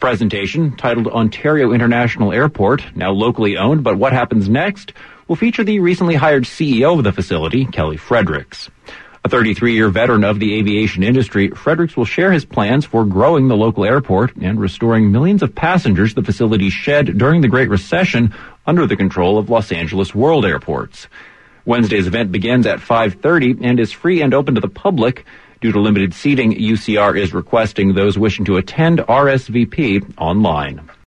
presentation, titled Ontario International Airport, now locally owned, but what happens next, will feature the recently hired CEO of the facility, Kelly Fredericks. A 33-year veteran of the aviation industry, Fredericks will share his plans for growing the local airport and restoring millions of passengers the facility shed during the Great Recession under the control of Los Angeles World Airports. Wednesday's event begins at 5:30 and is free and open to the public. Due to limited seating, UCR is requesting those wishing to attend RSVP online.